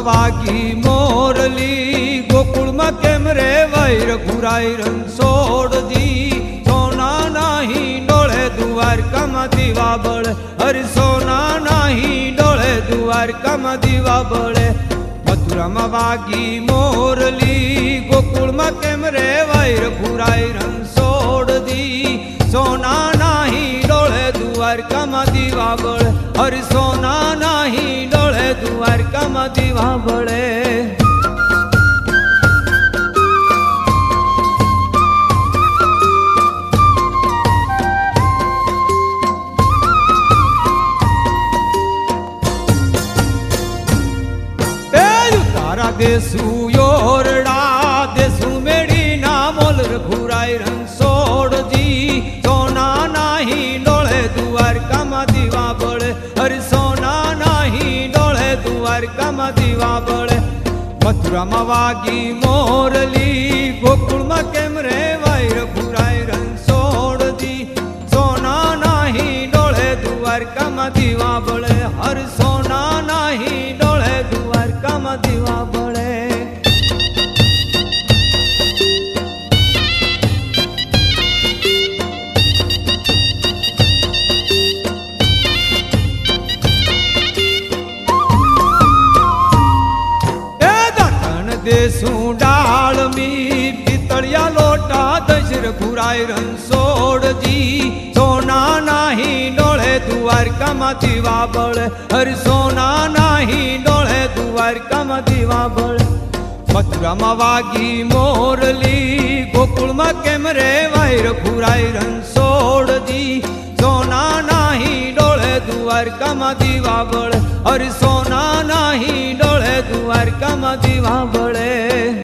वागी मोरली गोकुल में केम रे वैर घुराई रणछोड़ दी सोना नाही डोळे द्वारका में दीवा बळे हरि सोना नाही डोळे द्वारका में दीवा बळे मथुरा में वागी मोरली गोकुल में केम रे वैर घुराई रणछोड़ दी सोना नाही डोळे द्वारका में दीवा बळे हरि सोना नाही डोळे द्वारका में दीवा बळे देसू योरडा देसू मेड़ी ना मोल घुराई रणछोड़ दी सोना नाही डोळे द्वारका में दीवा बळे हरि सोना नाही डोळे द्वारका में दीवा बळे मथुरा में वागी मोरली गोकुल में केम रे वैर घुराई रणछोड़ दी सोना नाही डोळे द्वारका में दीवा बळे हरि सोना नाही डोळे द्वारका में दीवा बळे देसू डाल मी पितलिया लोटा दशर घुराई रणछोड़ दी सोना नाही डोळे द्वारका में दीवा बळे हरि सोना नाही डोळे द्वारका में दीवा बळे मथुरा में वागी मोरली गोकुल में केम रे वैर घुराई रणछोड़ दी सोना नाही डोळे द्वारका में दीवा बळे हरि सोना नाही डोळे द्वारका में दीवा बळे।